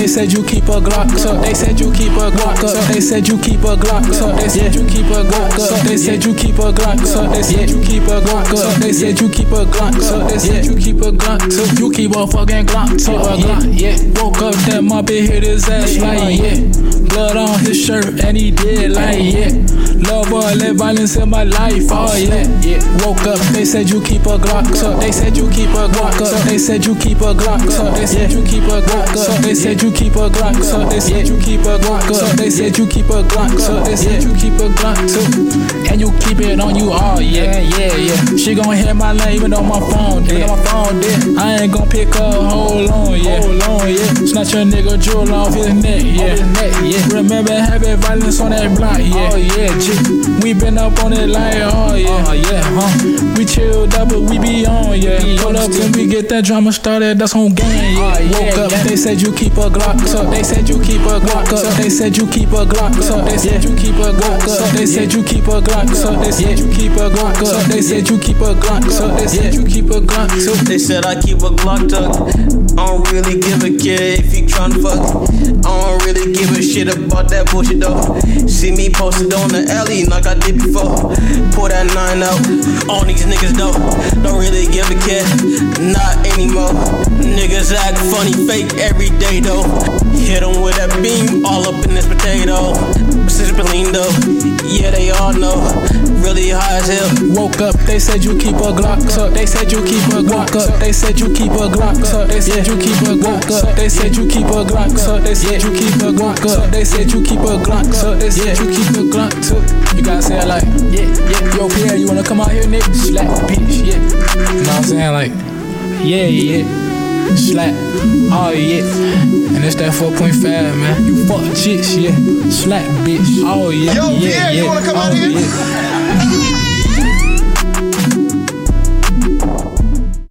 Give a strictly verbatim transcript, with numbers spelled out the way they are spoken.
said you keep a Glock up. They said you keep a Glock up. They said you keep a Glock up. They said you keep a Glock up. They said you keep a Glock up. They said you keep a Glock up. They said you keep a Glock up. They said you keep a Glock up. You keep a fucking Glock up. Yeah. Woke up that moppy hit his ass like yeah. Blood on his shirt and he did like yeah. Love or let violence in my life. Oh yeah. Yeah. Woke up. They said you keep a Glock up. They said you keep a Glock up. They said you keep a Glock up. They said you keep a Glock up. They said you keep a Glock up. They said you keep a Glock up. They said you keep a Glock up. They said you keep a Glock too. And you keep it on you all, yeah, yeah, yeah. She gon' hear my name even on my phone, dead. On my phone, dead. I ain't gon' pick up, hold on, yeah, hold on, yeah. Snatch your nigga jewel off his neck, yeah, his neck, yeah. Remember having violence on that block, yeah, oh yeah, G. We been up on it like, oh yeah, oh yeah, huh. We chilled up, but we be on, yeah. Pull up and we get that drama started, that's on game, yeah. Oh, yeah. Woke up, yeah. They said you keep a Glock up. They said you keep a Glock up. They said you keep a Glock up. They said you keep a Glock up. They said you keep a Glock up. They said you keep a Glock up. They said you keep a Glock up. They said you keep a Glock up. They said I keep a Glock tuck. I don't really give a care if you tryna fuck. I don't really give a shit about that bullshit though. See me posted on the alley like I did before. Pull that nine out. All these niggas though don't really give a care. Not anymore. Niggas act funny, fake every day though. Hit them with that beam all up in this potato. Precision though, yeah they all know. Really high as hell. Woke up, they said you keep a Glock up. They said you keep a Glock up. They said you keep a Glock up. They said you keep a Glock up. They said you keep a Glock up. They said you keep a Glock up. They said you keep a Glock up. They said you keep a Glock up. You gotta say it like, yeah, yeah. Yo, Pierre, you wanna come out here, nigga? Slap, bitch, yeah. You know what I'm saying? Like, yeah, yeah. Slap, oh yeah. And it's that four point five, man. You fuck chicks, yeah. Slap, bitch, oh yeah. Yo, yeah, Pierre, yeah. you wanna come oh, out here? Yeah.